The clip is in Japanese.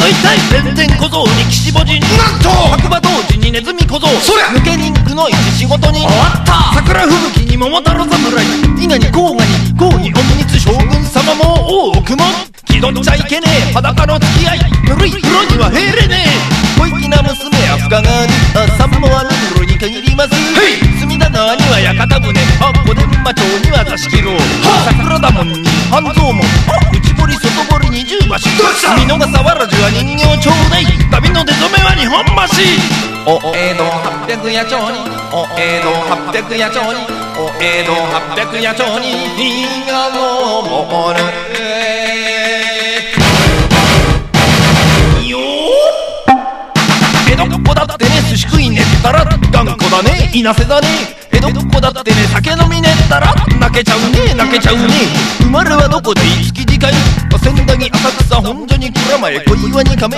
大体弁天小僧に岸母神、なんと白馬同時にネズミ小僧、そりゃ抜け人区の一仕事に終わった。桜吹雪に桃太郎侍、伊賀に甲賀に甲に隠密将軍様も多くも気取っちゃいけねえ裸の付き合い、ぬるい風呂には入れねえ。小粋な娘は深川に三もはぬるに限ります。隅田川には屋形船、小伝馬町には座敷牢、桜田門に半蔵門、内堀外堀二重橋、見逃さわらじは人形ちょうだい、旅の出初めは日本橋。お江戸800夜町に、お江戸800夜町に、お江戸800夜町に日が昇るよー。江戸っ子だってね寿司食いねったら頑固だねいなせだね。江戸っ子だってね酒飲みねったら泣けちゃうね泣けちゃうね。生まれはどこでいつき次回千駄木浅草本所に蔵前小岩に亀